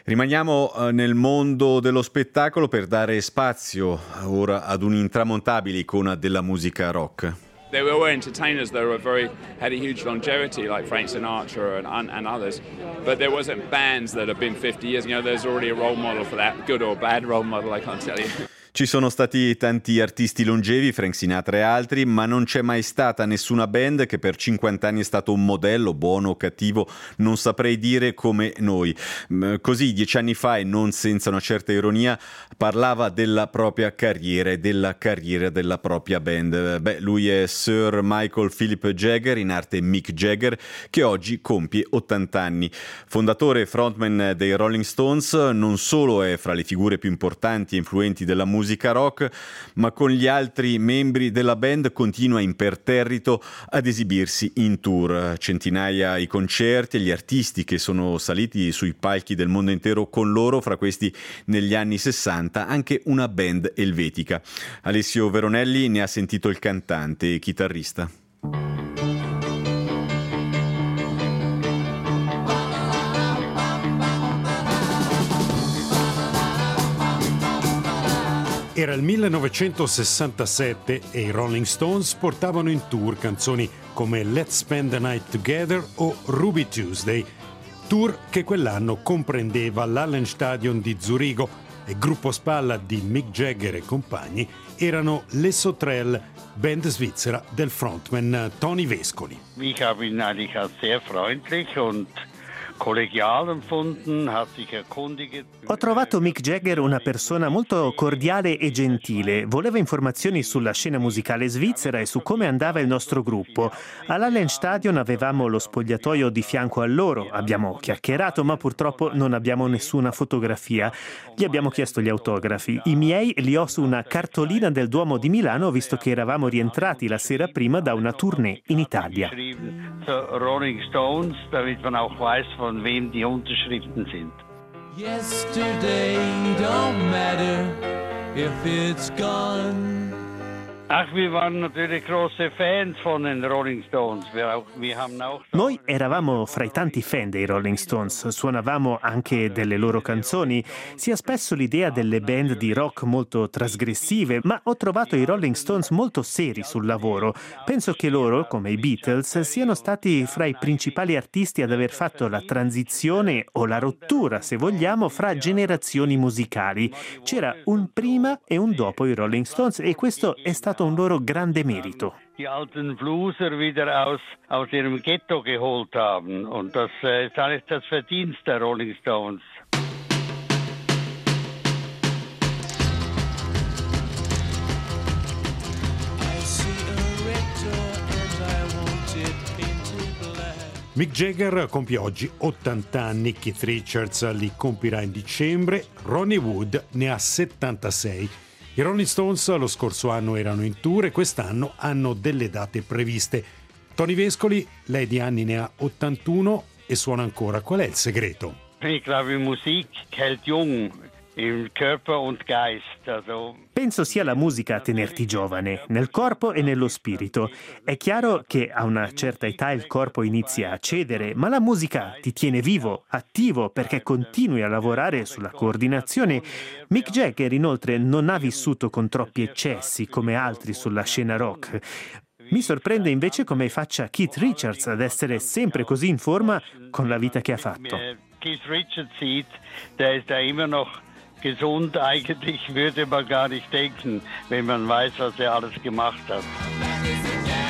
Rimaniamo nel mondo dello spettacolo per dare spazio ora ad un'intramontabile icona della musica rock. There were entertainers that had a huge longevity, like Frank Sinatra and others, but there wasn't bands that have been 50 years. You know, there's already a role model for that, good or bad role model, I can't tell you. Ci sono stati tanti artisti longevi, Frank Sinatra e altri, ma non c'è mai stata nessuna band che per 50 anni è stato un modello, buono o cattivo, non saprei dire, come noi. Così 10 anni fa, e non senza una certa ironia, parlava della propria carriera e della carriera della propria band. Lui è Sir Michael Philip Jagger, in arte Mick Jagger, che oggi compie 80 anni. Fondatore e frontman dei Rolling Stones, non solo è fra le figure più importanti e influenti della musica rock, ma con gli altri membri della band continua imperterrito ad esibirsi in tour. Centinaia i concerti e gli artisti che sono saliti sui palchi del mondo intero con loro, fra questi negli anni 60 anche una band elvetica. Alessio Veronelli ne ha sentito il cantante e chitarrista. Era il 1967 e i Rolling Stones portavano in tour canzoni come Let's Spend the Night Together o Ruby Tuesday, tour che quell'anno comprendeva l'Hallenstadion di Zurigo e gruppo spalla di Mick Jagger e compagni erano le Sauterelles, band svizzera del frontman Tony Vescoli. Ich habe ihn eigentlich als sehr freundlich und kollegial empfunden, hat sich erkundigt. Ho trovato Mick Jagger una persona molto cordiale e gentile. Voleva informazioni sulla scena musicale svizzera e su come andava il nostro gruppo. All'Hallenstadion avevamo lo spogliatoio di fianco a loro. Abbiamo chiacchierato, ma purtroppo non abbiamo nessuna fotografia. Gli abbiamo chiesto gli autografi. I miei li ho su una cartolina del Duomo di Milano, visto che eravamo rientrati la sera prima da una tournée in Italia. Rolling Stones, damit man auch weiß, von wem die Unterschriften sind. Yesterday don't matter if it's gone. Ach, wir waren natürlich große Fans von den Rolling Stones. Wir haben auch Noi eravamo fra i tanti fan dei Rolling Stones, suonavamo anche delle loro canzoni. Si ha spesso l'idea delle band di rock molto trasgressive, ma ho trovato i Rolling Stones molto seri sul lavoro. Penso che loro, come i Beatles, siano stati fra i principali artisti ad aver fatto la transizione o la rottura, se vogliamo, fra generazioni musicali. C'era un prima e un dopo i Rolling Stones e questo è stato un loro grande merito. die alten Blueser wieder aus ihrem Ghetto geholt haben. Und das ist eigentlich das Verdienst der Rolling Stones. Mick Jagger compie oggi 80 anni, Keith Richards li compirà in dicembre, Ronnie Wood ne ha 76. I Rolling Stones lo scorso anno erano in tour e quest'anno hanno delle date previste. Tony Vescoli, lei di anni ne ha 81 e suona ancora. Qual è il segreto? Ich glaube, Musik hält jung im Körper und Geist. Penso sia la musica a tenerti giovane, nel corpo e nello spirito. È chiaro che a una certa età il corpo inizia a cedere, ma la musica ti tiene vivo, attivo, perché continui a lavorare sulla coordinazione. Mick Jagger, inoltre, non ha vissuto con troppi eccessi come altri sulla scena rock. Mi sorprende invece come faccia Keith Richards ad essere sempre così in forma con la vita che ha fatto. Keith Richards sieht, der ist da immer noch gesund. Eigentlich würde man gar nicht denken, wenn man weiß, was er alles gemacht hat.